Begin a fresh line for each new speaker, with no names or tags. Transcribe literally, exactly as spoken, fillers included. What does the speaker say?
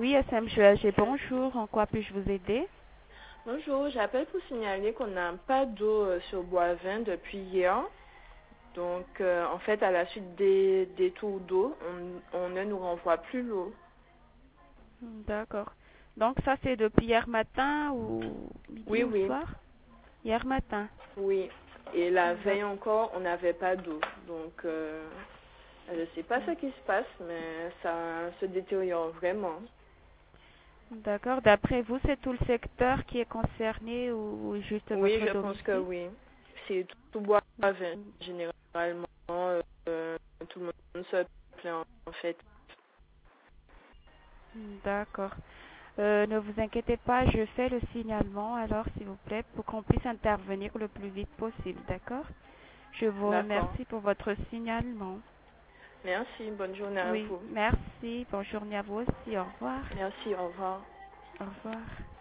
Oui, S M G A G, bonjour. En quoi puis-je vous aider?
Bonjour, j'appelle pour signaler qu'on n'a pas d'eau euh, sur Boivin depuis hier. Donc, euh, en fait, à la suite des, des tours d'eau, on, on ne nous renvoie plus l'eau.
D'accord. Donc ça c'est depuis hier matin ou midi
Oui,
ou
oui,
soir? Hier matin.
oui. Et la veille
D'ac-
encore, on n'avait pas d'eau. Donc, euh, je ne sais pas ce qui se passe, mais ça se détériore vraiment.
D'accord. D'après vous, c'est tout le secteur qui est concerné ou juste
Oui,
votre
je pense que
domicile?
oui. C'est tout Boivin, généralement. euh, euh, tout le monde se plaint, en fait.
D'accord. Euh, ne vous inquiétez pas, je fais le signalement alors s'il vous plaît pour qu'on puisse intervenir le plus vite possible. D'accord? Je vous
D'accord.
remercie pour votre signalement.
Merci, bonne journée à
Oui,
vous.
merci. Bonne journée à vous aussi. Au revoir.
Merci, au revoir.
Au revoir.